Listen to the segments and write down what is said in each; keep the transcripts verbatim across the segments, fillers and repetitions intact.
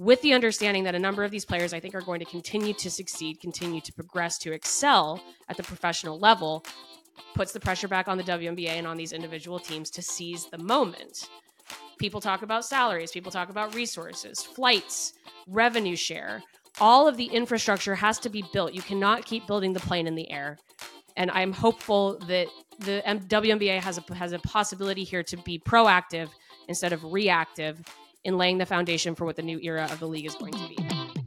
with the understanding that a number of these players I think are going to continue to succeed, continue to progress, to excel at the professional level, puts the pressure back on the W N B A and on these individual teams to seize the moment. People talk about salaries, people talk about resources, flights, revenue share. All of the infrastructure has to be built. You cannot keep building the plane in the air. And I'm hopeful that the W N B A has a, has a possibility here to be proactive instead of reactive in laying the foundation for what the new era of the league is going to be.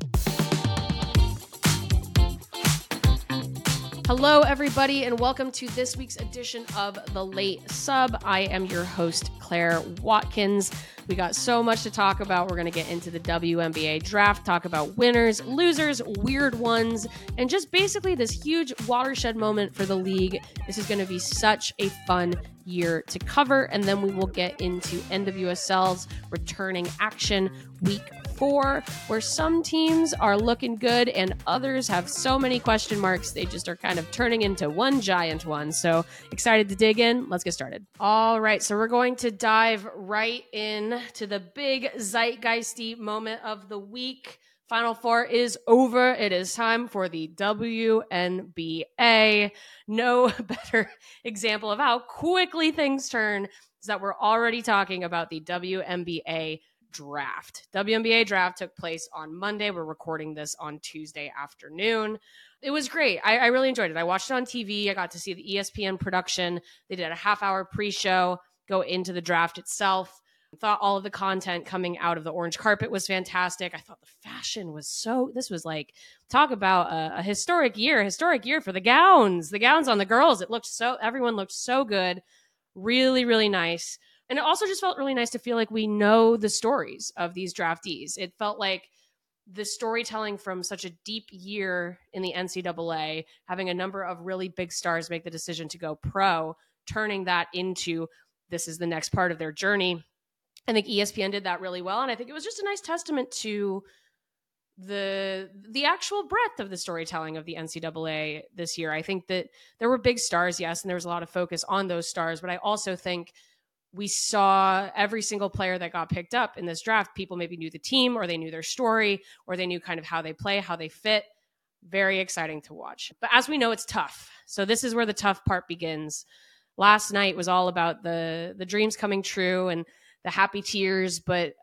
Hello, everybody, and welcome to this week's edition of The Late Sub. I am your host, Claire Watkins. We got so much to talk about. We're going to get into the W N B A draft, talk about winners, losers, weird ones, and just basically this huge watershed moment for the league. This is going to be such a fun year to cover, and then we will get into N W S L's returning action week four, where some teams are looking good and others have so many question marks. They just are kind of turning into one giant one. So excited to dig in. Let's get started. All right. So we're going to dive right in to the big zeitgeisty moment of the week. Final Four is over. It is time for the W N B A. No better example of how quickly things turn is that we're already talking about the W N B A draft. W N B A draft took place on Monday. We're recording this on Tuesday afternoon. It was great. I, I really enjoyed it. I watched it on T V. I got to see the E S P N production. They did a half hour pre-show, go into the draft itself. I thought all of the content coming out of the orange carpet was fantastic. I thought the fashion was so, this was like, talk about a, a historic year, a historic year for the gowns, the gowns on the girls. It looked so, everyone looked so good. Really, really nice. And it also just felt really nice to feel like we know the stories of these draftees. It felt like the storytelling from such a deep year in the N C double A, having a number of really big stars make the decision to go pro, turning that into this is the next part of their journey. I think E S P N did that really well. And I think it was just a nice testament to the the actual breadth of the storytelling of the N C double A this year. I think that there were big stars, yes, and there was a lot of focus on those stars. But I also think we saw every single player that got picked up in this draft. People maybe knew the team, or they knew their story, or they knew kind of how they play, how they fit. Very exciting to watch. But as we know, it's tough. So this is where the tough part begins. Last night was all about the the dreams coming true and the happy tears, but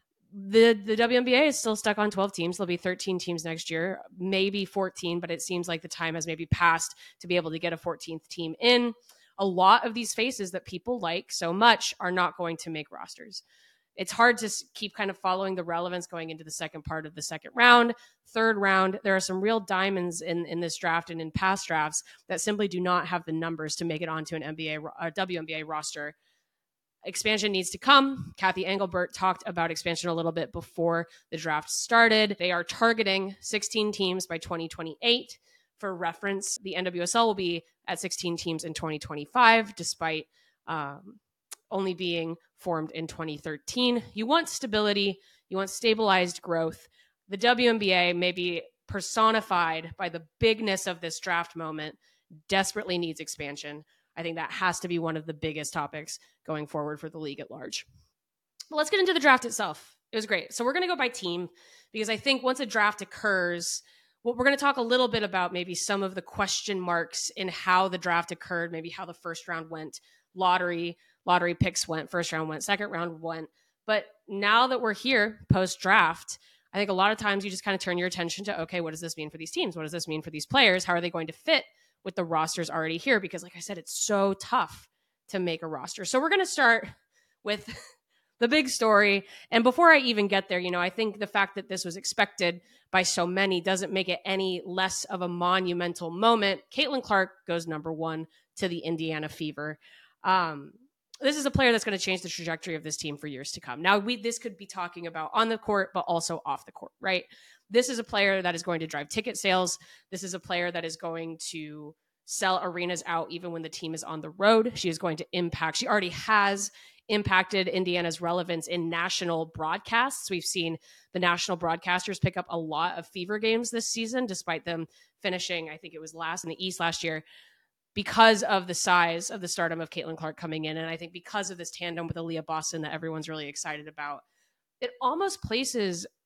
the the W N B A is still stuck on twelve teams. There'll be thirteen teams next year, maybe fourteen, but it seems like the time has maybe passed to be able to get a fourteenth team in. A lot of these faces that people like so much are not going to make rosters. It's hard to keep kind of following the relevance going into the second part of the second round, third round. There are some real diamonds in, in this draft and in past drafts that simply do not have the numbers to make it onto an N B A or W N B A roster. Expansion needs to come. Kathy Engelbert talked about expansion a little bit before the draft started. They are targeting sixteen teams by twenty twenty-eight. For reference, the N W S L will be at sixteen teams in twenty twenty-five, despite um, only being formed in twenty thirteen. You want stability. You want stabilized growth. The W N B A, maybe personified by the bigness of this draft moment, desperately needs expansion. I think that has to be one of the biggest topics going forward for the league at large. But let's get into the draft itself. It was great. So we're going to go by team because I think once a draft occurs, well, we're going to talk a little bit about maybe some of the question marks in how the draft occurred, maybe how the first round went, lottery, lottery picks went, first round went, second round went. But now that we're here post-draft, I think a lot of times you just kind of turn your attention to, okay, what does this mean for these teams? What does this mean for these players? How are they going to fit with the rosters already here? Because like I said, it's so tough to make a roster. So we're going to start with the big story. And before I even get there, you know, I think the fact that this was expected by so many doesn't make it any less of a monumental moment. Caitlin Clark goes number one to the Indiana Fever. Um, this is a player that's going to change the trajectory of this team for years to come. Now, we this could be talking about on the court, but also off the court, right? This is a player that is going to drive ticket sales. This is a player that is going to sell arenas out even when the team is on the road. She is going to impact. She already has impacted Indiana's relevance in national broadcasts. We've seen the national broadcasters pick up a lot of Fever games this season, despite them finishing, I think it was last in the East last year, because of the size of the stardom of Caitlin Clark coming in. And I think because of this tandem with Aaliyah Boston that everyone's really excited about, it almost places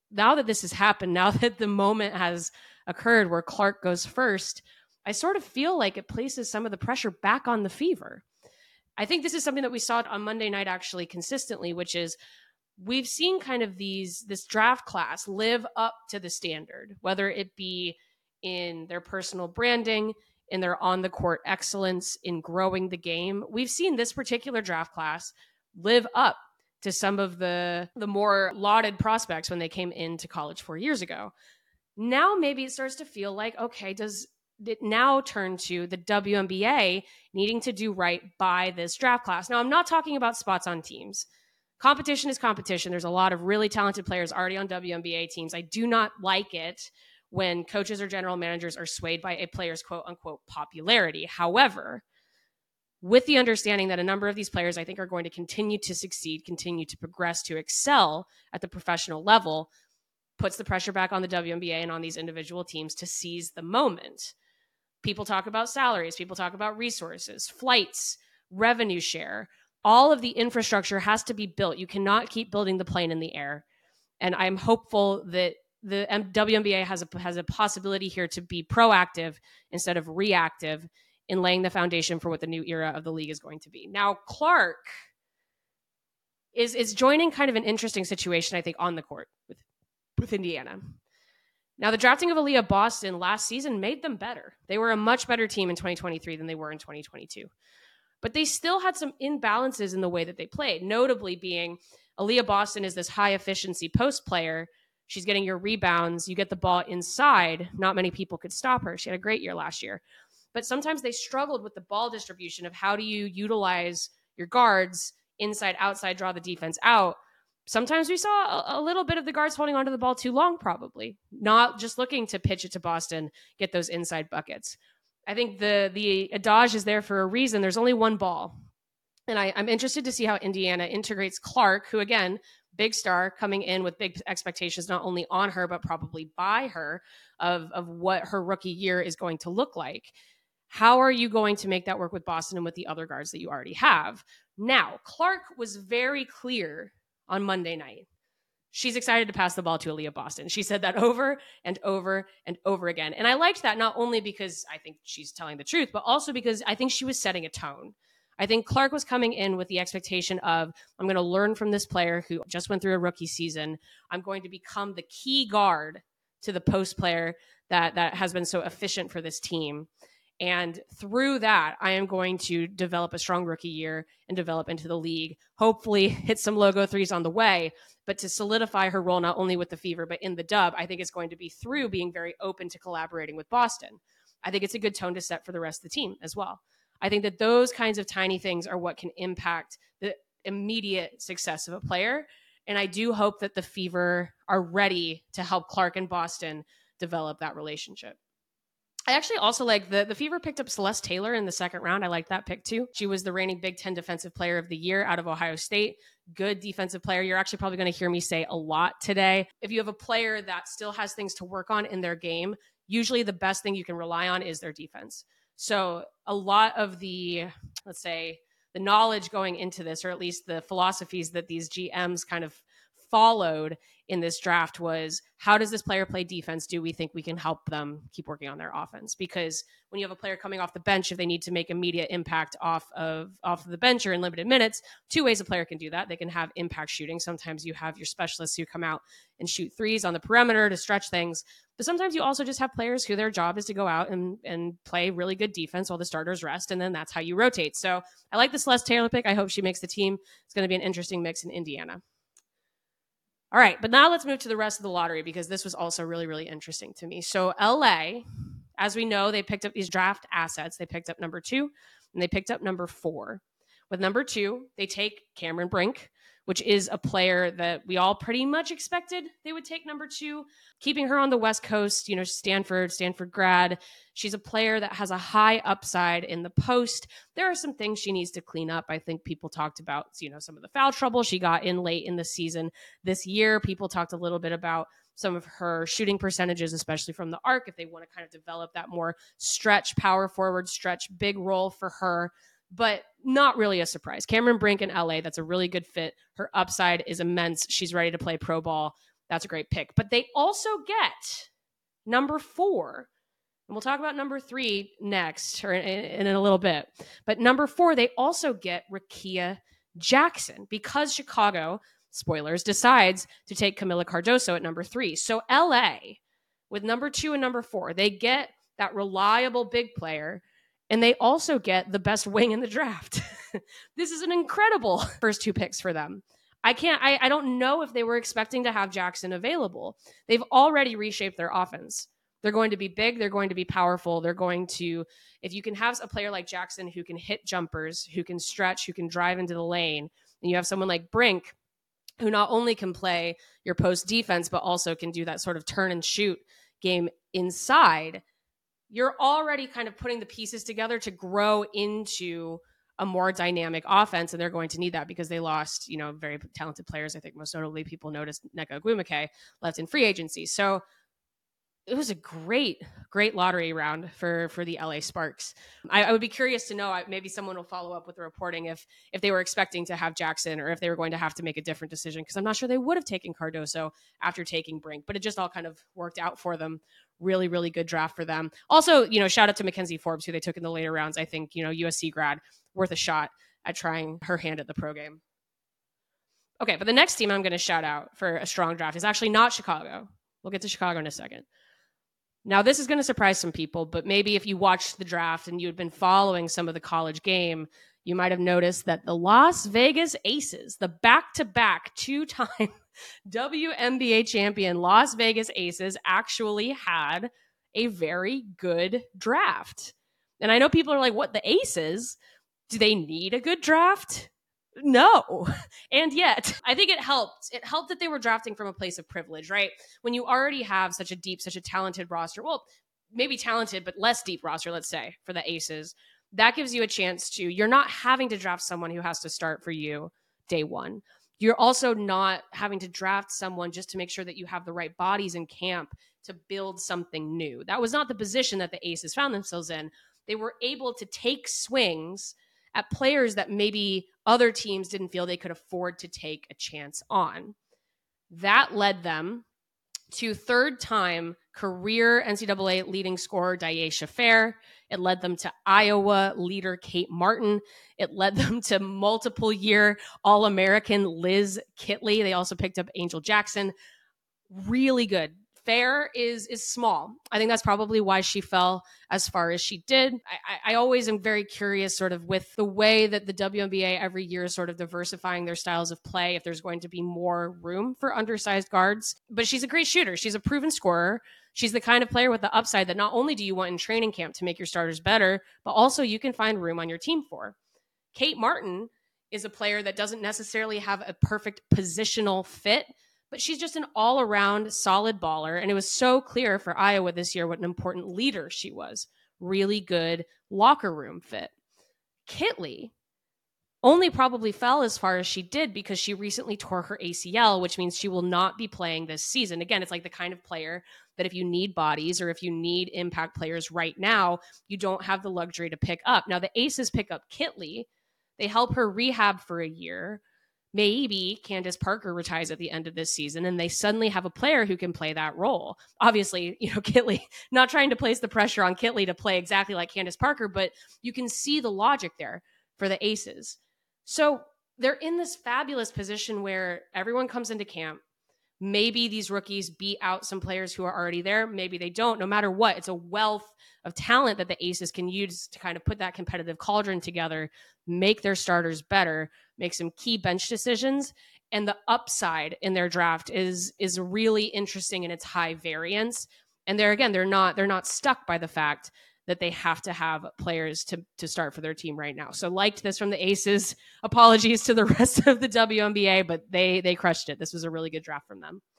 now that this has happened, now that the moment has occurred where Clark goes first, I sort of feel like it places some of the pressure back on the Fever. I think this is something that we saw on Monday night actually consistently, which is we've seen kind of these this draft class live up to the standard, whether it be in their personal branding, in their on the court excellence, in growing the game. We've seen this particular draft class live up to some of the the more lauded prospects when they came into college four years ago. Now maybe it starts to feel like, okay, does it now turn to the W N B A needing to do right by this draft class? Now, I'm not talking about spots on teams. Competition is competition. There's a lot of really talented players already on W N B A teams. I do not like it when coaches or general managers are swayed by a player's quote unquote popularity. However, with the understanding that a number of these players I think are going to continue to succeed, continue to progress, to excel at the professional level, puts the pressure back on the W N B A and on these individual teams to seize the moment. People talk about salaries, people talk about resources, flights, revenue share. All of the infrastructure has to be built. You cannot keep building the plane in the air. And I'm hopeful that the W N B A has a, has a possibility here to be proactive instead of reactive in laying the foundation for what the new era of the league is going to be. Now, Clark is, is joining kind of an interesting situation, I think, on the court with, with Indiana. Now, the drafting of Aaliyah Boston last season made them better. They were a much better team in twenty twenty-three than they were in twenty twenty-two. But they still had some imbalances in the way that they played, notably being Aaliyah Boston is this high efficiency post player. She's getting your rebounds. You get the ball inside. Not many people could stop her. She had a great year last year. But sometimes they struggled with the ball distribution of how do you utilize your guards inside, outside, draw the defense out. Sometimes we saw a, a little bit of the guards holding onto the ball too long, probably. Not just looking to pitch it to Boston, get those inside buckets. I think the the adage is there for a reason. There's only one ball. And I, I'm interested to see how Indiana integrates Clark, who, again, big star coming in with big expectations, not only on her, but probably by her, of, of what her rookie year is going to look like. How are you going to make that work with Boston and with the other guards that you already have? Now, Clark was very clear on Monday night. She's excited to pass the ball to Aaliyah Boston. She said that over and over and over again. And I liked that not only because I think she's telling the truth, but also because I think she was setting a tone. I think Clark was coming in with the expectation of, I'm going to learn from this player who just went through a rookie season. I'm going to become the key guard to the post player that, that has been so efficient for this team. And through that, I am going to develop a strong rookie year and develop into the league, hopefully hit some logo threes on the way. But to solidify her role, not only with the Fever, but in the Dub, I think it's going to be through being very open to collaborating with Boston. I think it's a good tone to set for the rest of the team as well. I think that those kinds of tiny things are what can impact the immediate success of a player. And I do hope that the Fever are ready to help Clark and Boston develop that relationship. I actually also like the, the Fever picked up Celeste Taylor in the second round. I like that pick too. She was the reigning Big Ten Defensive Player of the Year out of Ohio State. Good defensive player. You're actually probably going to hear me say a lot today. If you have a player that still has things to work on in their game, usually the best thing you can rely on is their defense. So a lot of the, let's say, the knowledge going into this, or at least the philosophies that these G Ms kind of followed in this draft was, how does this player play defense? Do we think we can help them keep working on their offense? Because when you have a player coming off the bench, if they need to make immediate impact off of off of the bench or in limited minutes, two ways a player can do that. They can have impact shooting. Sometimes you have your specialists who come out and shoot threes on the perimeter to stretch things. But sometimes you also just have players who their job is to go out and, and play really good defense while the starters rest. And then that's how you rotate. So I like the Celeste Taylor pick. I hope she makes the team. It's going to be an interesting mix in Indiana. All right, but now let's move to the rest of the lottery because this was also really, really interesting to me. So L A, as we know, they picked up these draft assets. They picked up number two and they picked up number four. With number two, they take Cameron Brink, which is a player that we all pretty much expected they would take number two, keeping her on the West Coast, you know, Stanford, Stanford grad. She's a player that has a high upside in the post. There are some things she needs to clean up. I think people talked about, you know, some of the foul trouble she got in late in the season this year. People talked a little bit about some of her shooting percentages, especially from the arc, if they want to kind of develop that more stretch, power forward, stretch, big role for her. But not really a surprise. Cameron Brink in L A, that's a really good fit. Her upside is immense. She's ready to play pro ball. That's a great pick. But they also get number four. And we'll talk about number three next or in, in a little bit. But number four, they also get Rickea Jackson because Chicago, spoilers, decides to take Kamilla Cardoso at number three. So L A, with number two and number four, they get that reliable big player, and they also get the best wing in the draft. This is an incredible first two picks for them. I can't, I, I don't know if they were expecting to have Jackson available. They've already reshaped their offense. They're going to be big. They're going to be powerful. They're going to, if you can have a player like Jackson who can hit jumpers, who can stretch, who can drive into the lane, and you have someone like Brink who not only can play your post defense, but also can do that sort of turn and shoot game inside, you're already kind of putting the pieces together to grow into a more dynamic offense. And they're going to need that because they lost, you know, very talented players. I think most notably people noticed Nneka Ogwumike left in free agency. So it was a great, great lottery round for, for the L A Sparks. I, I would be curious to know, maybe someone will follow up with the reporting if, if they were expecting to have Jackson or if they were going to have to make a different decision, because I'm not sure they would have taken Cardoso after taking Brink, but it just all kind of worked out for them. Really, really good draft for them. Also, you know, shout out to Mackenzie Forbes, who they took in the later rounds. I think, you know, U S C grad, worth a shot at trying her hand at the pro game. Okay, but the next team I'm going to shout out for a strong draft is actually not Chicago. We'll get to Chicago in a second. Now, this is going to surprise some people, but maybe if you watched the draft and you had been following some of the college game, you might have noticed that the Las Vegas Aces, the back-to-back two-time W N B A champion Las Vegas Aces, actually had a very good draft. And I know people are like, what, the Aces? Do they need a good draft? No. And yet, I think it helped. It helped that they were drafting from a place of privilege, right? When you already have such a deep, such a talented roster, well, maybe talented, but less deep roster, let's say, for the Aces, that gives you a chance to, you're not having to draft someone who has to start for you day one. You're also not having to draft someone just to make sure that you have the right bodies in camp to build something new. That was not the position that the Aces found themselves in. They were able to take swings at players that maybe other teams didn't feel they could afford to take a chance on. That led them to third-time career N C double A leading scorer Dyaisha Fair. It led them to Iowa leader Kate Martin. It led them to multiple-year All-American Liz Kitley. They also picked up Angel Jackson. Really good. Fair is is small. I think that's probably why she fell as far as she did. I, I always am very curious sort of with the way that the W N B A every year is sort of diversifying their styles of play, if there's going to be more room for undersized guards. But she's a great shooter. She's a proven scorer. She's the kind of player with the upside that not only do you want in training camp to make your starters better, but also you can find room on your team for. Kate Martin is a player that doesn't necessarily have a perfect positional fit, but she's just an all-around solid baller. And it was so clear for Iowa this year what an important leader she was. Really good locker room fit. Kitley only probably fell as far as she did because she recently tore her A C L, which means she will not be playing this season. Again, it's like the kind of player that if you need bodies or if you need impact players right now, you don't have the luxury to pick up. Now, the Aces pick up Kitley. They help her rehab for a year. Maybe Candace Parker retires at the end of this season and they suddenly have a player who can play that role. Obviously, you know, Kitley, not trying to place the pressure on Kitley to play exactly like Candace Parker, but you can see the logic there for the Aces. So they're in this fabulous position where everyone comes into camp. Maybe these rookies beat out some players who are already there. Maybe they don't. No matter what, it's a wealth of talent that the Aces can use to kind of put that competitive cauldron together, make their starters better, make some key bench decisions. And the upside in their draft is, is really interesting in its high variance. And they're, again, they're not, they're not stuck by the fact that they have to have players to, to start for their team right now. So liked this from the Aces. Apologies to the rest of the W N B A, but they they crushed it. This was a really good draft from them.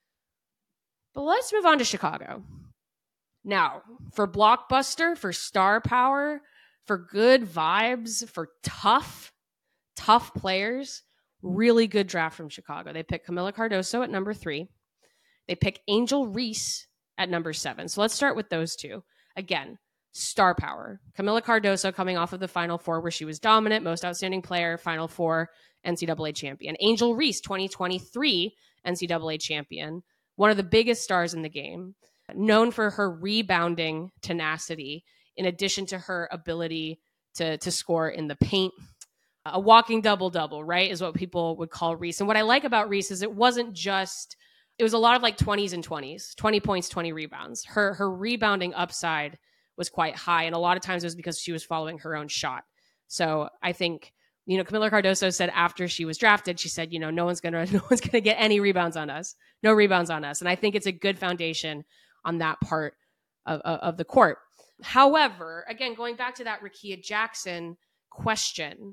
But let's move on to Chicago. Now, for blockbuster, for star power, for good vibes, for tough, tough players, really good draft from Chicago. They pick Kamilla Cardoso at number three. They pick Angel Reese at number seven. So let's start with those two. Again, star power. Kamilla Cardoso coming off of the Final Four where she was dominant, most outstanding player, Final Four, N C double A champion. Angel Reese, twenty twenty-three N C double A champion, one of the biggest stars in the game, known for her rebounding tenacity, in addition to her ability to, to score in the paint. A walking double-double, right, is what people would call Reese. And what I like about Reese is it wasn't just, it was a lot of like twenties and twenties, twenty points, twenty rebounds. Her, her rebounding upside was quite high. And a lot of times it was because she was following her own shot. So I think, you know, Kamilla Cardoso said after she was drafted, she said, you know, no one's going to, no one's going to get any rebounds on us, no rebounds on us. And I think it's a good foundation on that part of, of, of the court. However, again, going back to that Rickea Jackson question,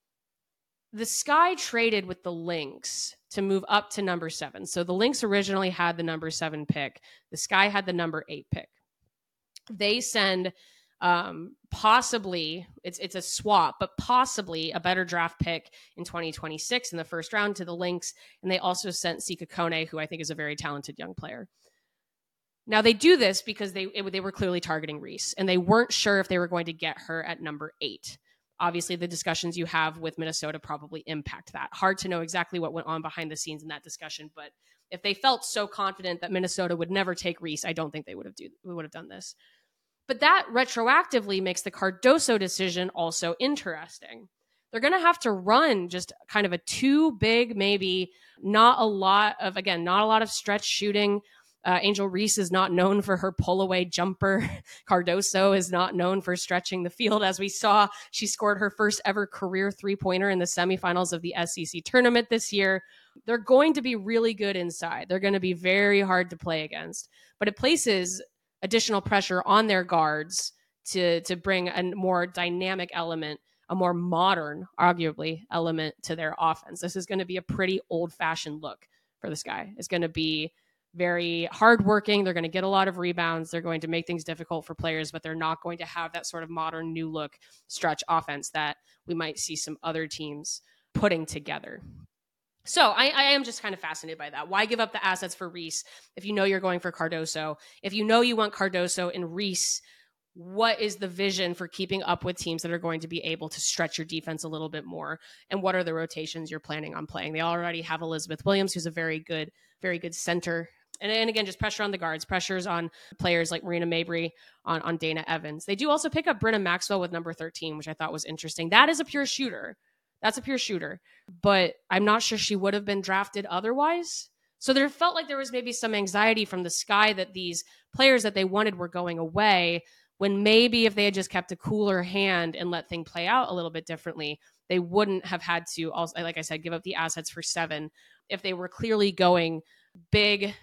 the Sky traded with the Lynx to move up to number seven. So the Lynx originally had the number seven pick. The Sky had the number eight pick. They send um, possibly, it's it's a swap, but possibly a better draft pick in twenty twenty-six in the first round to the Lynx. And they also sent Sika Kone, who I think is a very talented young player. Now they do this because they it, they were clearly targeting Reese, and they weren't sure if they were going to get her at number eight. Obviously, the discussions you have with Minnesota probably impact that. Hard to know exactly what went on behind the scenes in that discussion, but if they felt so confident that Minnesota would never take Reese, I don't think they would have do would have done this. But that retroactively makes the Cardoso decision also interesting. They're going to have to run just kind of a two big, maybe not a lot of, again, not a lot of stretch shooting. Uh, Angel Reese is not known for her pull-away jumper. Cardoso is not known for stretching the field. As we saw, she scored her first ever career three-pointer in the semifinals of the S E C tournament this year. They're going to be really good inside. They're going to be very hard to play against. But it places additional pressure on their guards to, to bring a more dynamic element, a more modern, arguably, element to their offense. This is going to be a pretty old-fashioned look for the Sky. It's going to be very hardworking. They're going to get a lot of rebounds. They're going to make things difficult for players, but they're not going to have that sort of modern new look stretch offense that we might see some other teams putting together. So I, I am just kind of fascinated by that. Why give up the assets for Reese if you know you're going for Cardoso? If you know you want Cardoso and Reese, what is the vision for keeping up with teams that are going to be able to stretch your defense a little bit more? And what are the rotations you're planning on playing? They already have Elizabeth Williams, who's a very good, very good center. And, and again, just pressure on the guards, pressures on players like Marina Mabry, on, on Dana Evans. They do also pick up Brenna Maxwell with number thirteen, which I thought was interesting. That is a pure shooter. That's a pure shooter. But I'm not sure she would have been drafted otherwise. So there felt like there was maybe some anxiety from the Sky that these players that they wanted were going away, when maybe if they had just kept a cooler hand and let things play out a little bit differently, they wouldn't have had to, also, like I said, give up the assets for seven. If they were clearly going big,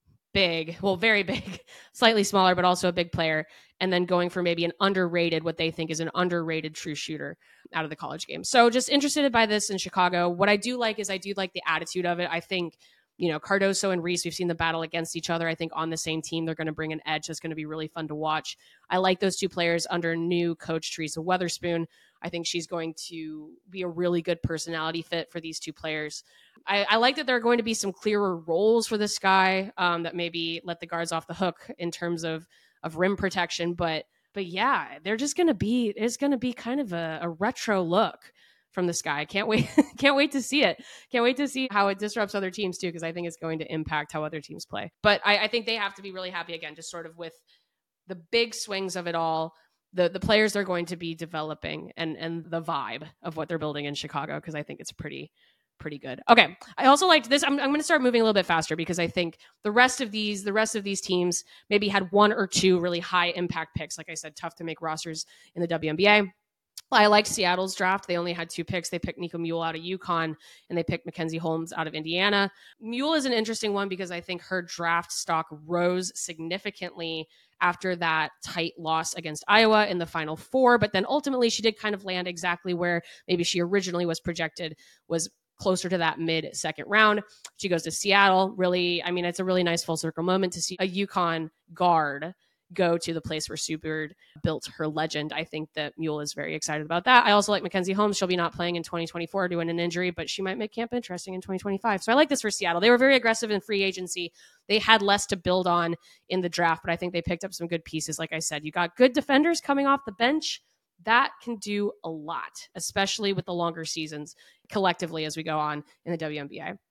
big, well, very big, slightly smaller, but also a big player, and then going for maybe an underrated, what they think is an underrated true shooter out of the college game. So just interested by this in Chicago. What I do like is I do like the attitude of it. I think, you know, Cardoso and Reese, we've seen the battle against each other. I think on the same team, they're going to bring an edge that's going to be really fun to watch. I like those two players under new coach Teresa Weatherspoon. I think she's going to be a really good personality fit for these two players. I, I like that there are going to be some clearer roles for this guy um, that maybe let the guards off the hook in terms of, of rim protection. But but yeah, they're just going to be, it's going to be kind of a, a retro look from the Sky. Can't wait. Can't wait to see it. Can't wait to see how it disrupts other teams too, because I think it's going to impact how other teams play. But I, I think they have to be really happy again, just sort of with the big swings of it all, the the players they're going to be developing, and and the vibe of what they're building in Chicago, because I think it's pretty pretty good. Okay, I also liked this. I'm I'm going to start moving a little bit faster because I think the rest of these the rest of these teams maybe had one or two really high impact picks. Like I said, tough to make rosters in the W N B A. I liked Seattle's draft. They only had two picks. They picked Nico Mule out of UConn, and they picked Mackenzie Holmes out of Indiana. Mule is an interesting one because I think her draft stock rose significantly after that tight loss against Iowa in the Final Four. But then ultimately she did kind of land exactly where maybe she originally was projected, was closer to that mid second round. She goes to Seattle. Really, I mean, it's a really nice full circle moment to see a UConn guard go to the place where Sue Bird built her legend. I think that Mule is very excited about that. I also like Mackenzie Holmes. She'll be not playing in twenty twenty-four due to an injury, but she might make camp interesting in twenty twenty-five. So I like this for Seattle. They were very aggressive in free agency. They had less to build on in the draft, but I think they picked up some good pieces. Like I said, you got good defenders coming off the bench. That can do a lot, especially with the longer seasons collectively as we go on in the W N B A.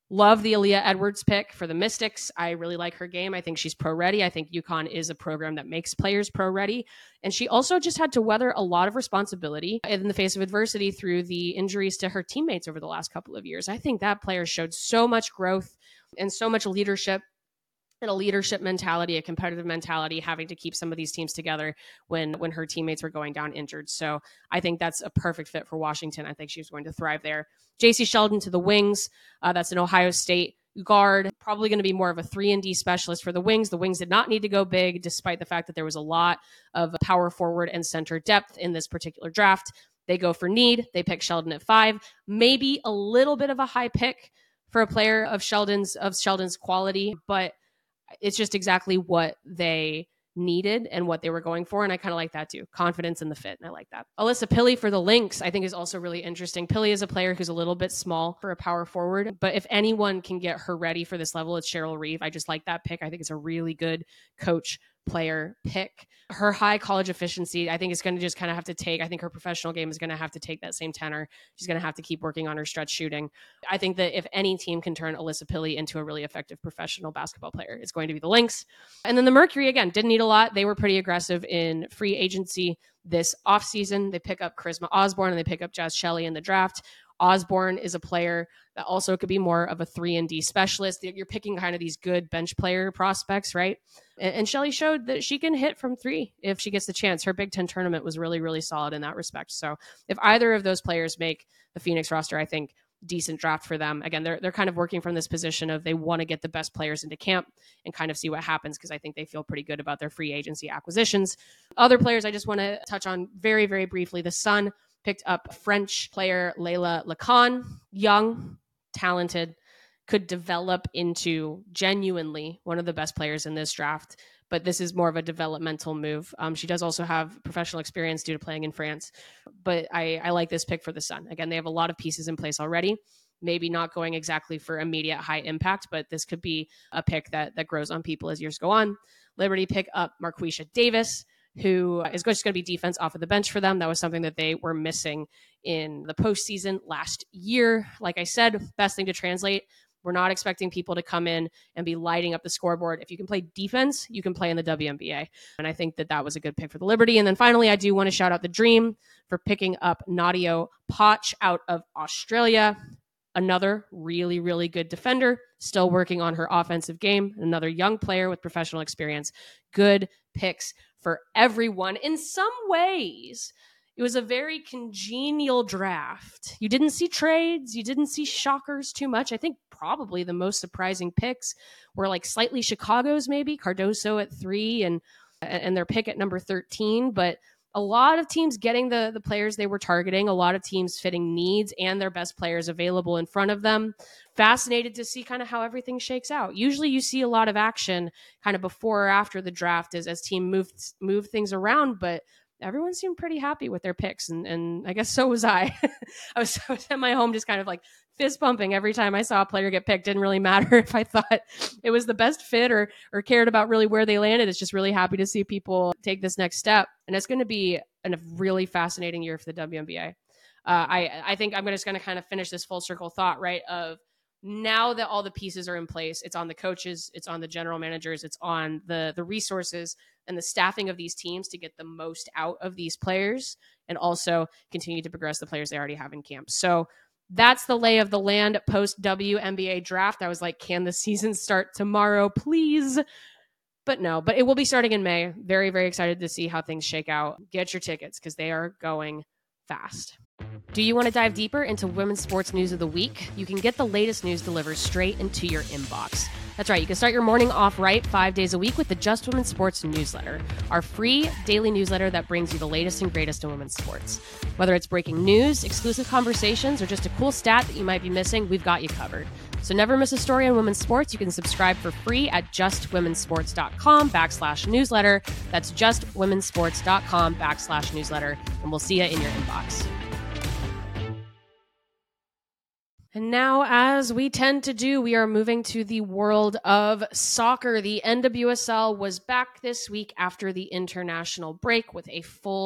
Love the Aaliyah Edwards pick for the Mystics. I really like her game. I think she's pro ready. I think UConn is a program that makes players pro ready. And she also just had to weather a lot of responsibility in the face of adversity through the injuries to her teammates over the last couple of years. I think that player showed so much growth and so much leadership and a leadership mentality, a competitive mentality, having to keep some of these teams together when when her teammates were going down injured. So I think that's a perfect fit for Washington. I think she's going to thrive there. J C Sheldon to the wings. Uh, that's an Ohio State guard, probably going to be more of a three and D specialist for the wings. The wings did not need to go big, despite the fact that there was a lot of power forward and center depth in this particular draft. They go for need. They pick Sheldon at five, maybe a little bit of a high pick for a player of Sheldon's of Sheldon's quality, but it's just exactly what they needed and what they were going for. And I kind of like that too. Confidence in the fit. And I like that. Alyssa Pilley for the Lynx, I think is also really interesting. Pilley is a player who's a little bit small for a power forward, but if anyone can get her ready for this level, it's Cheryl Reeve. I just like that pick. I think it's a really good coach player pick. Her high college efficiency, I think is going to just kind of have to take, I think her professional game is going to have to take that same tenor. She's going to have to keep working on her stretch shooting. I think that if any team can turn Alyssa Pilley into a really effective professional basketball player, it's going to be the Lynx. And then the Mercury, again, didn't need a lot. They were pretty aggressive in free agency this offseason. They pick up Charisma Osborne and they pick up Jazz Shelley in the draft. Osborne is a player that also could be more of a three and D specialist. You're picking kind of these good bench player prospects, right? And, and Shelley showed that she can hit from three if she gets the chance. Her Big Ten tournament was really, really solid in that respect. So if either of those players make the Phoenix roster, I think decent draft for them. Again, they're they're kind of working from this position of they want to get the best players into camp and kind of see what happens, because I think they feel pretty good about their free agency acquisitions. Other players I just want to touch on very, very briefly. The Sun picked up French player Layla Lacan, young, talented, could develop into genuinely one of the best players in this draft. But this is more of a developmental move. Um, she does also have professional experience due to playing in France. But I, I like this pick for the Sun. Again, they have a lot of pieces in place already. Maybe not going exactly for immediate high impact, but this could be a pick that, that grows on people as years go on. Liberty pick up Marquisha Davis, who is just going to be defense off of the bench for them. That was something that they were missing in the postseason last year. Like I said, best thing to translate, we're not expecting people to come in and be lighting up the scoreboard. If you can play defense, you can play in the W N B A. And I think that that was a good pick for the Liberty. And then finally, I do want to shout out the Dream for picking up Nadia Poch out of Australia. Another really, really good defender, still working on her offensive game. Another young player with professional experience. Good picks for everyone. In some ways, it was a very congenial draft. You didn't see trades. You didn't see shockers too much. I think probably the most surprising picks were like slightly Chicago's, maybe Cardoso at three and and their pick at number thirteen. But a lot of teams getting the, the players they were targeting, a lot of teams fitting needs and their best players available in front of them. Fascinated to see kind of how everything shakes out. Usually you see a lot of action kind of before or after the draft as, as team move, move things around, but everyone seemed pretty happy with their picks. And, and I guess so was I. I, was, I was at my home just kind of like fist pumping every time I saw a player get picked. Didn't really matter if I thought it was the best fit or or cared about really where they landed. It's just really happy to see people take this next step. And it's going to be a really fascinating year for the W N B A. Uh, I, I think I'm just going to kind of finish this full circle thought, right, of now that all the pieces are in place, it's on the coaches, it's on the general managers, it's on the the resources and the staffing of these teams to get the most out of these players and also continue to progress the players they already have in camp. So that's the lay of the land post W N B A draft. I was like, can the season start tomorrow, please? But no, but it will be starting in May. Very, very excited to see how things shake out. Get your tickets because they are going fast. Do you want to dive deeper into women's sports news of the week? You can get the latest news delivered straight into your inbox. That's right. You can start your morning off right five days a week with the Just Women's Sports newsletter, our free daily newsletter that brings you the latest and greatest in women's sports. Whether it's breaking news, exclusive conversations, or just a cool stat that you might be missing, we've got you covered. So never miss a story on women's sports. You can subscribe for free at justwomensports.com backslash newsletter. That's justwomensports.com backslash newsletter. And we'll see you in your inbox. And now, as we tend to do, we are moving to the world of soccer. The N W S L was back this week after the international break with a full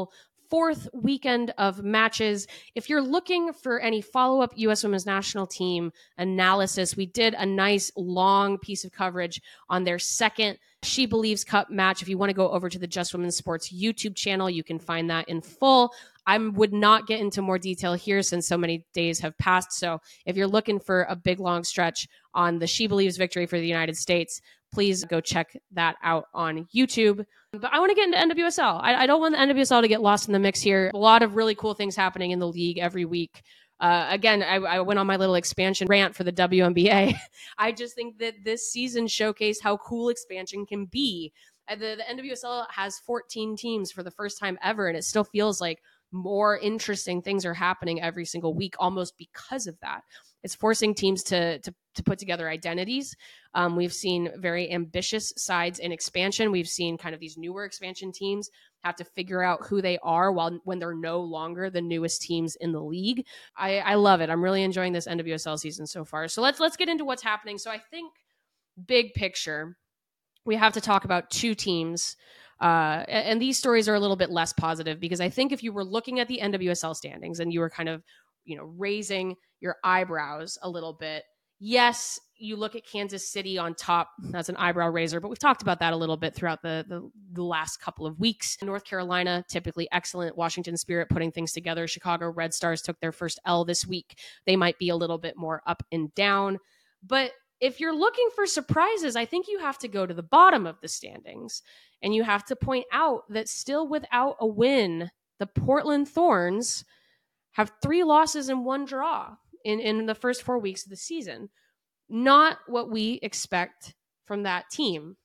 fourth weekend of matches. If you're looking for any follow-up U S Women's National Team analysis, we did a nice long piece of coverage on their second She Believes Cup match. If you want to go over to the Just Women's Sports YouTube channel, you can find that in full. I would not get into more detail here since so many days have passed. So if you're looking for a big, long stretch on the She Believes victory for the United States, please go check that out on YouTube. But I want to get into N W S L. I, I don't want the N W S L to get lost in the mix here. A lot of really cool things happening in the league every week. Uh, again, I, I went on my little expansion rant for the W N B A. I just think that this season showcased how cool expansion can be. Uh, The, the N W S L has fourteen teams for the first time ever, and it still feels like more interesting things are happening every single week, almost because of that. It's forcing teams to to, to put together identities. Um, we've seen very ambitious sides in expansion. We've seen kind of these newer expansion teams have to figure out who they are while when they're no longer the newest teams in the league. I, I love it. I'm really enjoying this N W S L season so far. So let's let's get into what's happening. So I think big picture, we have to talk about two teams. Uh, and these stories are a little bit less positive because I think if you were looking at the N W S L standings and you were kind of, you know, raising your eyebrows a little bit, yes, you look at Kansas City on top. That's an eyebrow raiser, but we've talked about that a little bit throughout the, the, the last couple of weeks. North Carolina, typically excellent. Washington Spirit putting things together. Chicago Red Stars took their first L this week. They might be a little bit more up and down. But if you're looking for surprises, I think you have to go to the bottom of the standings. And you have to point out that still without a win, the Portland Thorns have three losses and one draw in, in the first four weeks of the season. Not what we expect from that team.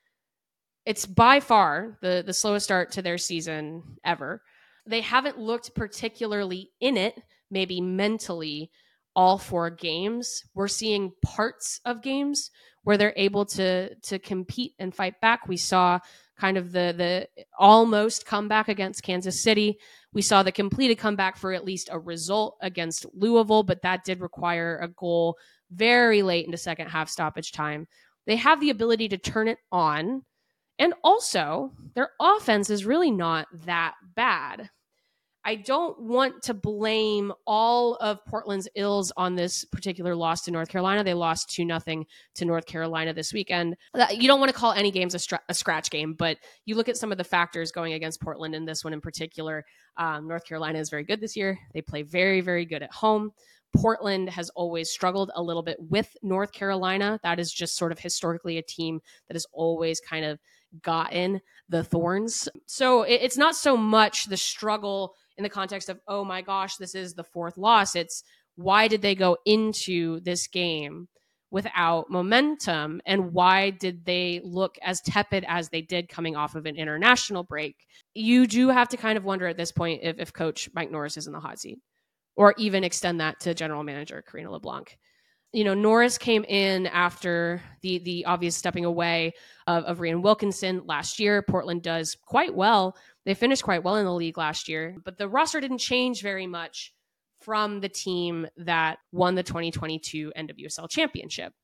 It's by far the, the slowest start to their season ever. They haven't looked particularly in it, maybe mentally, all four games. We're seeing parts of games where they're able to, to compete and fight back. We saw kind of the, the almost comeback against Kansas City. We saw the completed comeback for at least a result against Louisville, but that did require a goal very late into second half stoppage time. They have the ability to turn it on. And also, their offense is really not that bad. I don't want to blame all of Portland's ills on this particular loss to North Carolina. They lost two nothing to North Carolina this weekend. You don't want to call any games a, str- a scratch game, but you look at some of the factors going against Portland in this one in particular. Um, North Carolina is very good this year. They play very, very good at home. Portland has always struggled a little bit with North Carolina. That is just sort of historically a team that has always kind of gotten the Thorns. So it, it's not so much the struggle in the context of, oh my gosh, this is the fourth loss. It's why did they go into this game without momentum? And why did they look as tepid as they did coming off of an international break? You do have to kind of wonder at this point if, if Coach Mike Norris is in the hot seat, or even extend that to General Manager Karina LeBlanc. You know, Norris came in after the the obvious stepping away of, of Rhian Wilkinson last year. Portland does quite well. They finished quite well in the league last year, but the roster didn't change very much from the team that won the twenty twenty-two N W S L championship.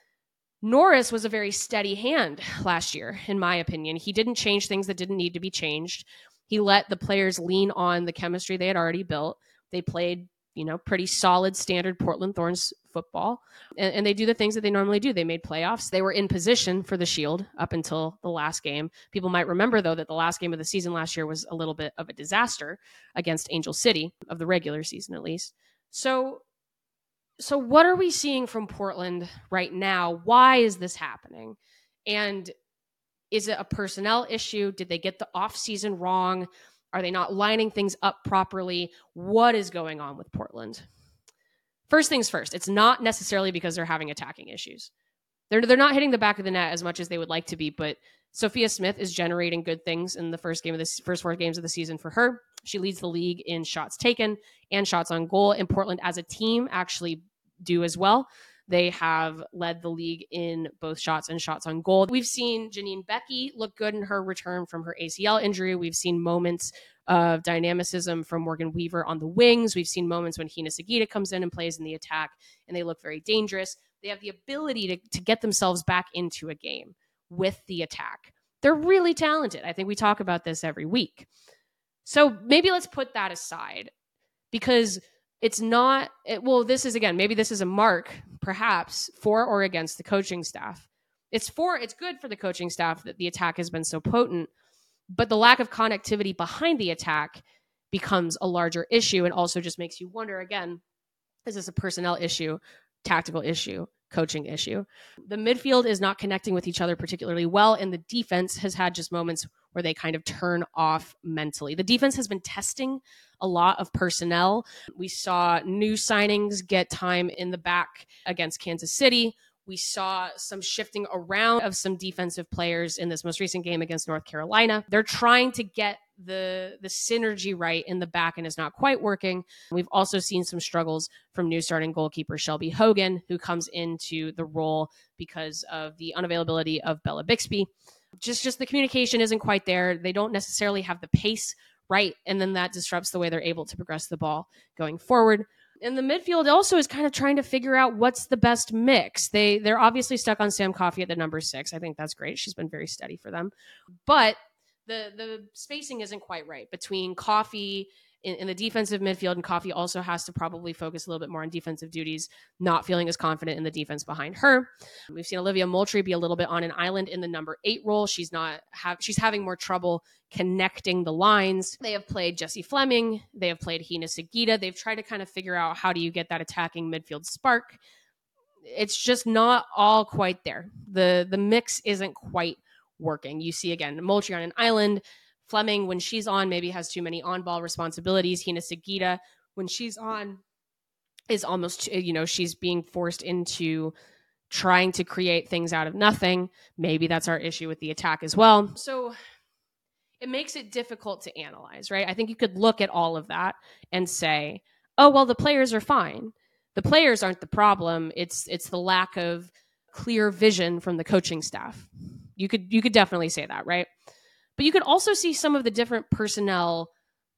Norris was a very steady hand last year, in my opinion. He didn't change things that didn't need to be changed. He let the players lean on the chemistry they had already built. They played, you know, pretty solid standard Portland Thorns football. And, and they do the things that they normally do. They made playoffs. They were in position for the Shield up until the last game. People might remember, though, that the last game of the season last year was a little bit of a disaster against Angel City, of the regular season at least. So, so what are we seeing from Portland right now? Why is this happening? And is it a personnel issue? Did they get the offseason wrong? Are they not lining things up properly? What is going on with Portland? First things first, it's not necessarily because they're having attacking issues. They're, they're not hitting the back of the net as much as they would like to be, but Sophia Smith is generating good things in the first game of this first four games of the season for her. She leads the league in shots taken and shots on goal, and Portland as a team actually do as well. They have led the league in both shots and shots on goal. We've seen Janine Becky look good in her return from her A C L injury. We've seen moments of dynamicism from Morgan Weaver on the wings. We've seen moments when Hina Sagita comes in and plays in the attack, and they look very dangerous. They have the ability to, to get themselves back into a game with the attack. They're really talented. I think we talk about this every week. So maybe let's put that aside, because it's not, it, well, this is, again, maybe this is a mark perhaps for or against the coaching staff. It's for, it's good for the coaching staff that the attack has been so potent, but the lack of connectivity behind the attack becomes a larger issue, and also just makes you wonder, again, is this a personnel issue, tactical issue, coaching issue? The midfield is not connecting with each other particularly well, and the defense has had just moments where they kind of turn off mentally. The defense has been testing a lot of personnel. We saw new signings get time in the back against Kansas City. We saw some shifting around of some defensive players in this most recent game against North Carolina. They're trying to get the the synergy right in the back, and it's not quite working. We've also seen some struggles from new starting goalkeeper Shelby Hogan, who comes into the role because of the unavailability of Bella Bixby. Just, just the communication isn't quite there. They don't necessarily have the pace right, and then that disrupts the way they're able to progress the ball going forward. And the midfield also is kind of trying to figure out what's the best mix. They, they're obviously stuck on Sam Coffey at the number six. I think that's great. She's been very steady for them. But the the spacing isn't quite right between Coffey in, in the defensive midfield, and Coffey also has to probably focus a little bit more on defensive duties, not feeling as confident in the defense behind her. We've seen Olivia Moultrie be a little bit on an island in the number eight role. She's not have she's having more trouble connecting the lines. They have played Jessie Fleming. They have played Hina Sagita. They've tried to kind of figure out, how do you get that attacking midfield spark? It's just not all quite there. The the mix isn't quite working. You see, again, Moultrie on an island. Fleming, when she's on, maybe has too many on-ball responsibilities. Hina Sagita, when she's on, is almost, you know, she's being forced into trying to create things out of nothing. Maybe that's our issue with the attack as well. So it makes it difficult to analyze, right? I think you could look at all of that and say, oh, well, the players are fine. The players aren't the problem. It's it's the lack of clear vision from the coaching staff. You could you could definitely say that, right? But you could also see some of the different personnel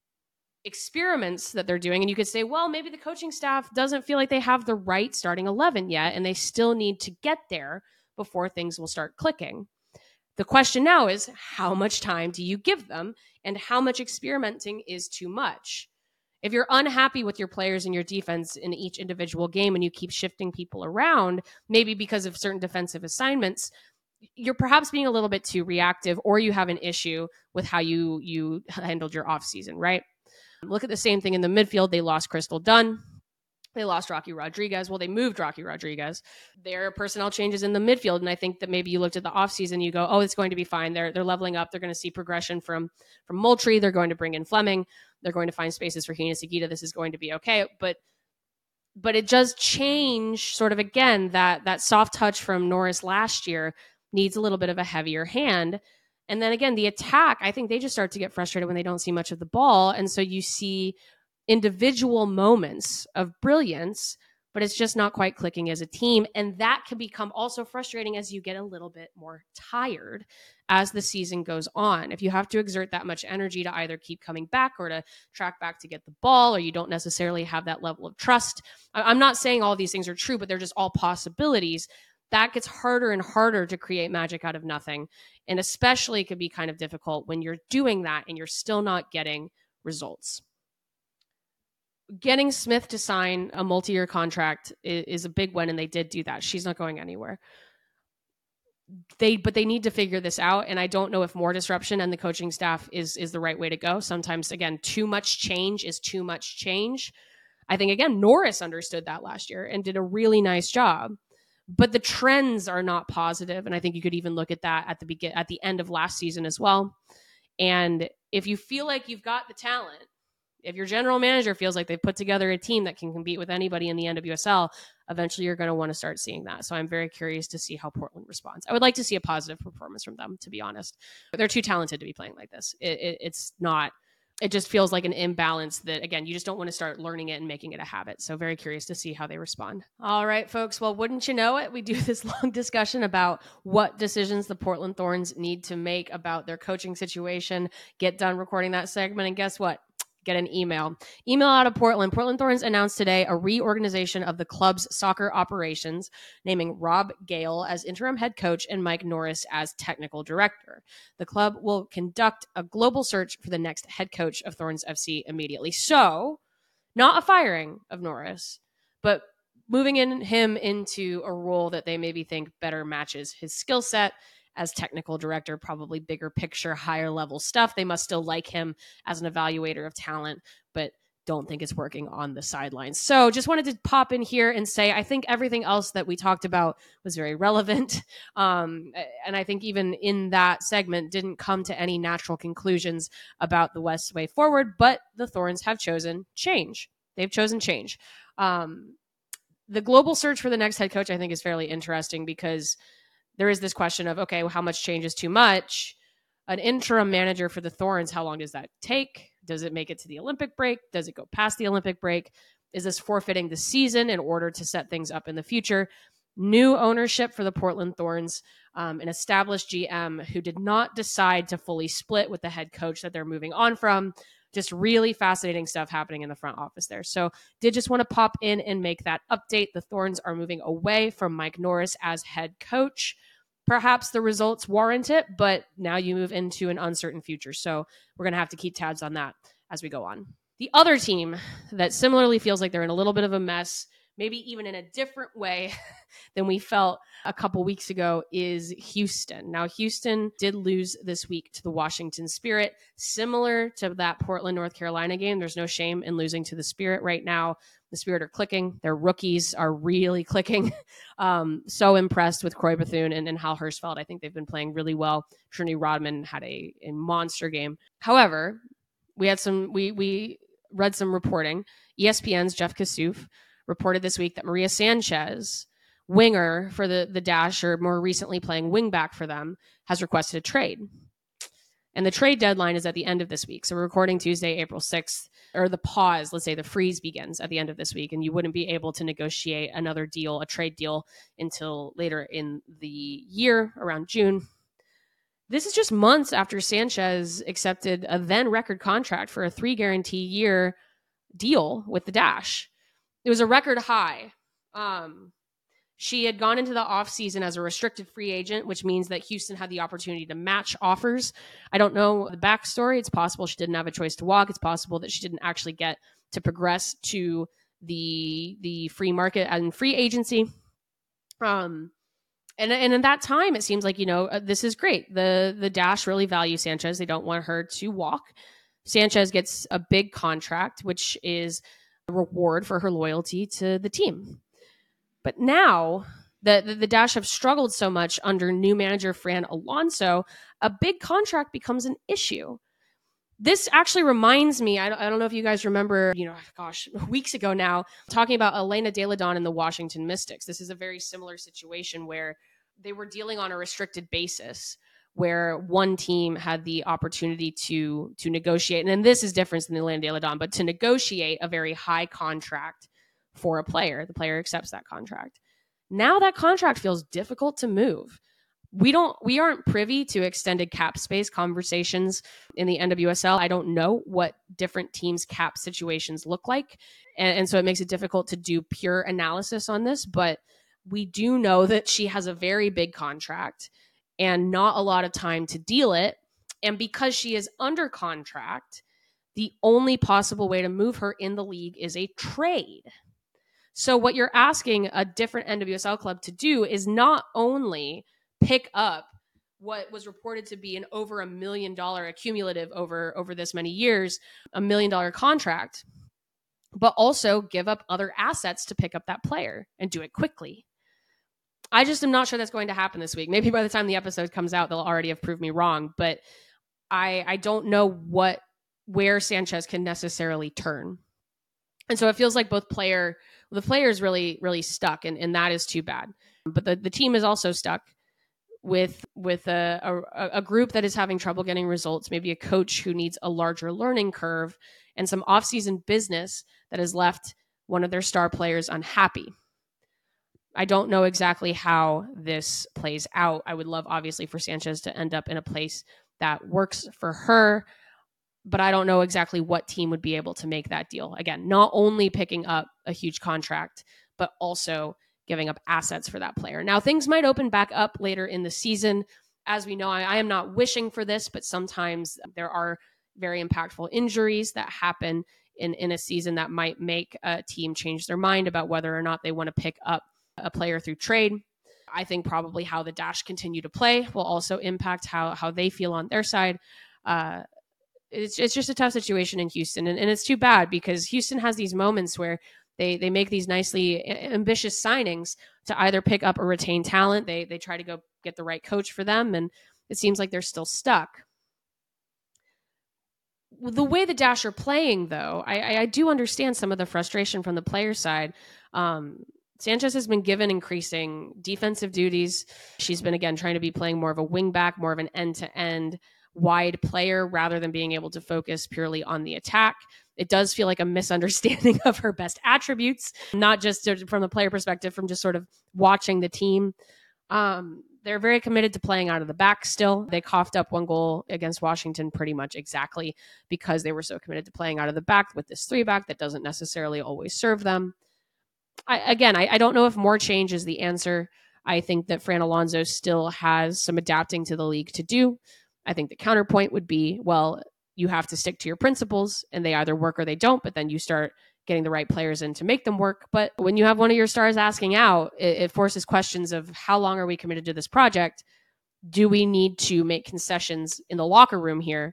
experiments that they're doing, and you could say, well, maybe the coaching staff doesn't feel like they have the right starting eleven yet, and they still need to get there before things will start clicking. The question now is, how much time do you give them, and how much experimenting is too much? If you're unhappy with your players and your defense in each individual game and you keep shifting people around, maybe because of certain defensive assignments, you're perhaps being a little bit too reactive, or you have an issue with how you you handled your offseason, right? Look at the same thing in the midfield. They lost Crystal Dunn. They lost Rocky Rodriguez. Well, they moved Rocky Rodriguez. There are personnel changes in the midfield, and I think that maybe you looked at the offseason, you go, oh, it's going to be fine. They're they're leveling up. They're going to see progression from, from Moultrie. They're going to bring in Fleming. They're going to find spaces for Hina Sagita. This is going to be okay. But but it does change sort of, again, that that soft touch from Norris last year needs a little bit of a heavier hand. And then again, the attack, I think they just start to get frustrated when they don't see much of the ball. And so you see individual moments of brilliance, but it's just not quite clicking as a team. And that can become also frustrating as you get a little bit more tired as the season goes on. If you have to exert that much energy to either keep coming back or to track back to get the ball, or you don't necessarily have that level of trust. I'm not saying all these things are true, but they're just all possibilities. That gets harder and harder to create magic out of nothing. And especially could be kind of difficult when you're doing that and you're still not getting results. Getting Smith to sign a multi-year contract is, is a big win, and they did do that. She's not going anywhere. They, but they need to figure this out, and I don't know if more disruption and the coaching staff is is the right way to go. Sometimes, again, too much change is too much change. I think, again, Norris understood that last year and did a really nice job. But the trends are not positive, and I think you could even look at that at the begin at the end of last season as well. And if you feel like you've got the talent, if your general manager feels like they've put together a team that can compete with anybody in the N W S L, eventually you're going to want to start seeing that. So I'm very curious to see how Portland responds. I would like to see a positive performance from them, to be honest. But they're too talented to be playing like this. It, it, it's not. It just feels like an imbalance that, again, you just don't want to start learning it and making it a habit. So very curious to see how they respond. All right, folks. Well, wouldn't you know it? We do this long discussion about what decisions the Portland Thorns need to make about their coaching situation. Get done recording that segment. And guess what? get an email. Email out of Portland. Portland Thorns announced today a reorganization of the club's soccer operations, naming Rob Gale as interim head coach and Mike Norris as technical director. The club will conduct a global search for the next head coach of Thorns F C immediately. So, not a firing of Norris, but moving in him into a role that they maybe think better matches his skill set as technical director, probably bigger picture, higher level stuff. They must still like him as an evaluator of talent, but don't think it's working on the sidelines. So just wanted to pop in here and say, I think everything else that we talked about was very relevant. Um, and I think even in that segment didn't come to any natural conclusions about the West's way forward, but the Thorns have chosen change. They've chosen change. Um, the global search for the next head coach, I think, is fairly interesting because there is this question of, okay, well, how much change is too much? An interim manager for the Thorns, how long does that take? Does it make it to the Olympic break? Does it go past the Olympic break? Is this forfeiting the season in order to set things up in the future? New ownership for the Portland Thorns, um, an established G M who did not decide to fully split with the head coach that they're moving on from. Just really fascinating stuff happening in the front office there. So did just want to pop in and make that update. The Thorns are moving away from Mike Norris as head coach. Perhaps the results warrant it, but now you move into an uncertain future. So we're going to have to keep tabs on that as we go on. The other team that similarly feels like they're in a little bit of a mess, maybe even in a different way than we felt a couple weeks ago, is Houston. Now, Houston did lose this week to the Washington Spirit, similar to that Portland, North Carolina game. There's no shame in losing to the Spirit right now. The Spirit are clicking. Their rookies are really clicking. Um, so impressed with Croy Bethune and, and Hal Hirschfeld. I think they've been playing really well. Trinity Rodman had a, a monster game. However, we had some, we, we read some reporting. E S P N's Jeff Kassouf reported this week that Maria Sanchez, winger for the, the Dash, or more recently playing wingback for them, has requested a trade. And the trade deadline is at the end of this week. So we're recording Tuesday, April sixth, or the pause, let's say the freeze begins at the end of this week, and you wouldn't be able to negotiate another deal, a trade deal, until later in the year, around June. This is just months after Sanchez accepted a then record contract for a three guarantee year deal with the Dash. It was a record high. Um, She had gone into the offseason as a restricted free agent, which means that Houston had the opportunity to match offers. I don't know the backstory. It's possible she didn't have a choice to walk. It's possible that she didn't actually get to progress to the the free market and free agency. Um, and, and in that time, it seems like, you know, uh, this is great. The, the Dash really value Sanchez. They don't want her to walk. Sanchez gets a big contract, which is a reward for her loyalty to the team. But now the, the, the Dash have struggled so much under new manager Fran Alonso, a big contract becomes an issue. This actually reminds me, I don't, I don't know if you guys remember, you know, gosh, weeks ago now, talking about Elena De La Don and the Washington Mystics. This is a very similar situation where they were dealing on a restricted basis, where one team had the opportunity to, to negotiate. And then this is different than the Elena De La Don, but to negotiate a very high contract for a player. The player accepts that contract. Now that contract feels difficult to move. We don't, we aren't privy to extended cap space conversations in the N W S L. I don't know what different teams' cap situations look like. And, and so it makes it difficult to do pure analysis on this, but we do know that she has a very big contract and not a lot of time to deal it. And because she is under contract, the only possible way to move her in the league is a trade. So what you're asking a different N W S L club to do is not only pick up what was reported to be an over a million dollar accumulative over, over this many years, a million dollar contract, but also give up other assets to pick up that player and do it quickly. I just am not sure that's going to happen this week. Maybe by the time the episode comes out, they'll already have proved me wrong, but I, I don't know what, where Sanchez can necessarily turn. And so it feels like both player, the player is really, really stuck, and, and that is too bad. But the, the team is also stuck with with a, a, a group that is having trouble getting results, maybe a coach who needs a larger learning curve, and some offseason business that has left one of their star players unhappy. I don't know exactly how this plays out. I would love, obviously, for Sanchez to end up in a place that works for her. but I don't know exactly what team would be able to make that deal. Again, not only picking up a huge contract, but also giving up assets for that player. Now, things might open back up later in the season. As we know, I, I am not wishing for this, but sometimes there are very impactful injuries that happen in, in a season that might make a team change their mind about whether or not they want to pick up a player through trade. I think probably how the Dash continue to play will also impact how, how they feel on their side. Uh, it's, it's just a tough situation in Houston. And, and it's too bad because Houston has these moments where they, they make these nicely ambitious signings to either pick up or retain talent. They, they try to go get the right coach for them. And it seems like they're still stuck. The way the Dash are playing, though, I, I do understand some of the frustration from the player side. Um, Sanchez has been given increasing defensive duties. She's been, again, trying to be playing more of a wing back, more of an end-to-end wide player rather than being able to focus purely on the attack. It does feel like a misunderstanding of her best attributes, not just from the player perspective, from just sort of watching the team. Um, they're very committed to playing out of the back still. They coughed up one goal against Washington pretty much exactly because they were so committed to playing out of the back with this three back that doesn't necessarily always serve them. I, again, I, I don't know if more change is the answer. I think that Fran Alonso still has some adapting to the league to do. I think the counterpoint would be, well, you have to stick to your principles and they either work or they don't, but then you start getting the right players in to make them work. But when you have one of your stars asking out, it, it forces questions of how long are we committed to this project? Do we need to make concessions in the locker room here?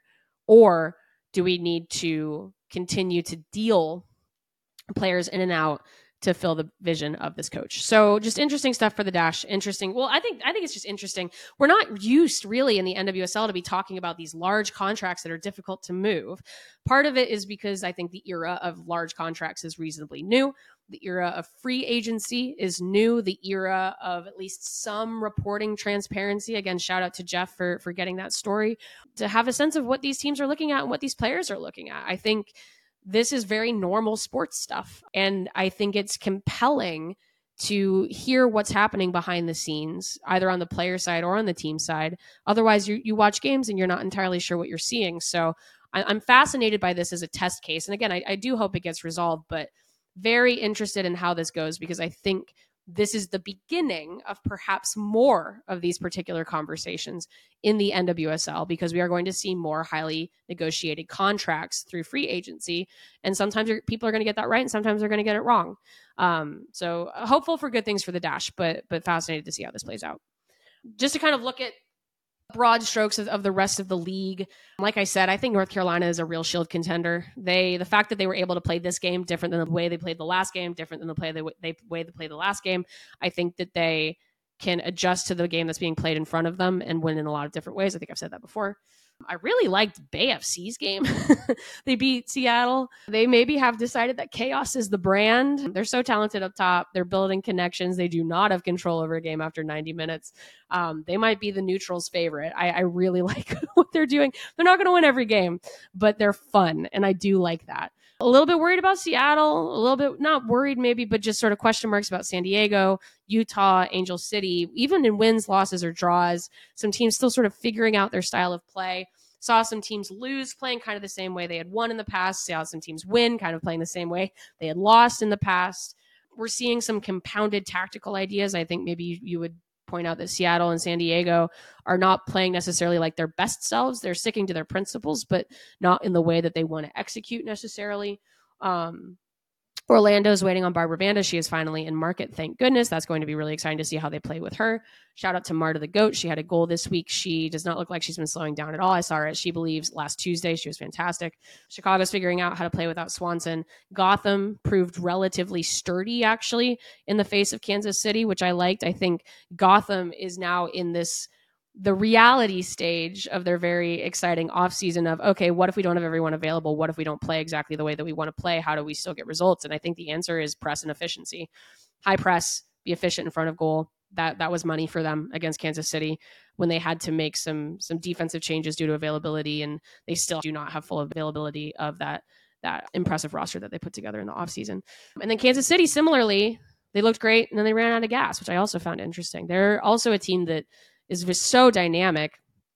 Or do we need to continue to deal players in and out to fill the vision of this coach? So just interesting stuff for the Dash. Interesting. Well, I think I think it's just interesting. We're not used really in the N W S L to be talking about these large contracts that are difficult to move. Part of it is because I think the era of large contracts is reasonably new. The era of free agency is new. The era of at least some reporting transparency. Again, shout out to Jeff for, for getting that story. To have a sense of what these teams are looking at and what these players are looking at. I think this is very normal sports stuff. And I think it's compelling to hear what's happening behind the scenes, either on the player side or on the team side. Otherwise, you, you watch games and you're not entirely sure what you're seeing. So I, I'm fascinated by this as a test case. And again, I, I do hope it gets resolved, but very interested in how this goes because I think this is the beginning of perhaps more of these particular conversations in the N W S L because we are going to see more highly negotiated contracts through free agency. And sometimes people are going to get that right and sometimes they're going to get it wrong. Um, so hopeful for good things for the Dash, but but fascinated to see how this plays out. Just to kind of look at broad strokes of, of the rest of the league. Like I said, I think North Carolina is a real shield contender. They, the fact that they were able to play this game different than the way they played the last game, different than the play they, they way they played the last game. I think that they can adjust to the game that's being played in front of them and win in a lot of different ways. I think I've said that before. I really liked Bay F C's game. They beat Seattle. They maybe have decided that chaos is the brand. They're so talented up top. They're building connections. They do not have control over a game after ninety minutes. Um, they might be the neutrals' favorite. I, I really like what they're doing. They're not going to win every game, but they're fun, and I do like that. A little bit worried about Seattle, a little bit not worried maybe, but just sort of question marks about San Diego, Utah, Angel City, even in wins, losses, or draws. Some teams still sort of figuring out their style of play. Saw some teams lose playing kind of the same way they had won in the past. Saw some teams win kind of playing the same way they had lost in the past. We're seeing some compounded tactical ideas. I think maybe you, you would point out that Seattle and San Diego are not playing necessarily like their best selves. They're sticking to their principles, but not in the way that they want to execute necessarily. Um, Orlando's waiting on Barbara Banda. She is finally in market. Thank goodness. That's going to be really exciting to see how they play with her. Shout out to Marta the Goat. She had a goal this week. She does not look like she's been slowing down at all. I saw her at She Believes last Tuesday. She was fantastic. Chicago's figuring out how to play without Swanson. Gotham proved relatively sturdy, actually, in the face of Kansas City, which I liked. I think Gotham is now in this the reality stage of their very exciting offseason of, okay, what if we don't have everyone available? What if we don't play exactly the way that we want to play? How do we still get results? And I think the answer is press and efficiency. High press, be efficient in front of goal. That that was money for them against Kansas City when they had to make some some defensive changes due to availability, and they still do not have full availability of that that impressive roster that they put together in the offseason. And then Kansas City, similarly, they looked great, and then they ran out of gas, which I also found interesting. They're also a team that is just so dynamic.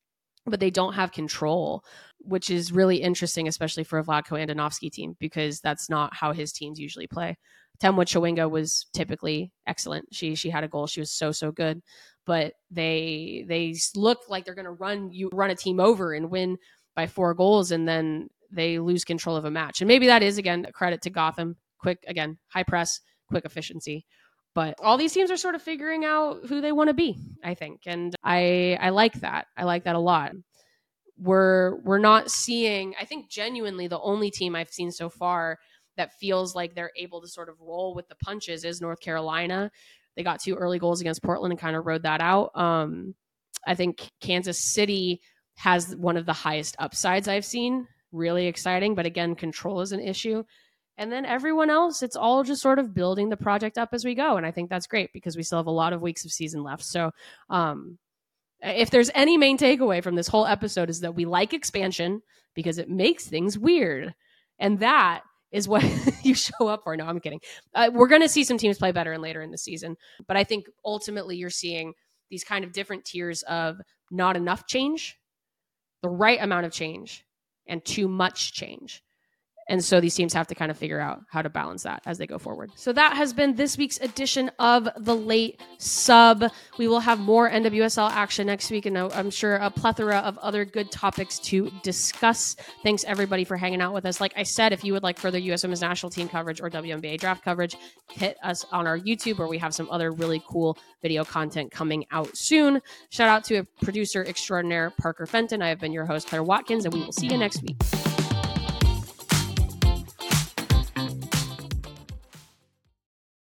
but they don't have control, which is really interesting, especially for a Vlatko Andonovski team, because that's not how his teams usually play. Temwa Chawinga was typically excellent. She she had a goal. She was so, so good. But they they look like they're going to run you run a team over and win by four goals, and then they lose control of a match. And maybe that is, again, a credit to Gotham. Quick, again, high press, quick efficiency. But all these teams are sort of figuring out who they want to be, I think. And I I like that. I like that a lot. We're we're not seeing, I think genuinely the only team I've seen so far that feels like they're able to sort of roll with the punches is North Carolina. They got two early goals against Portland and kind of rode that out. Um, I think Kansas City has one of the highest upsides I've seen. Really exciting. But again, control is an issue. And then everyone else, it's all just sort of building the project up as we go. And I think that's great because we still have a lot of weeks of season left. So um, if there's any main takeaway from this whole episode is that we like expansion because it makes things weird. And that is what you show up for. No, I'm kidding. Uh, we're going to see some teams play better and later in the season. But I think ultimately you're seeing these kind of different tiers of not enough change, the right amount of change, and too much change. And so these teams have to kind of figure out how to balance that as they go forward. So that has been this week's edition of The Late Sub. We will have more N W S L action next week, and I'm sure a plethora of other good topics to discuss. Thanks, everybody, for hanging out with us. Like I said, if you would like further U S Women's National Team coverage or W N B A draft coverage, hit us on our YouTube, where we have some other really cool video content coming out soon. Shout out to a producer extraordinaire, Parker Fenton. I have been your host, Claire Watkins, and we will see you next week.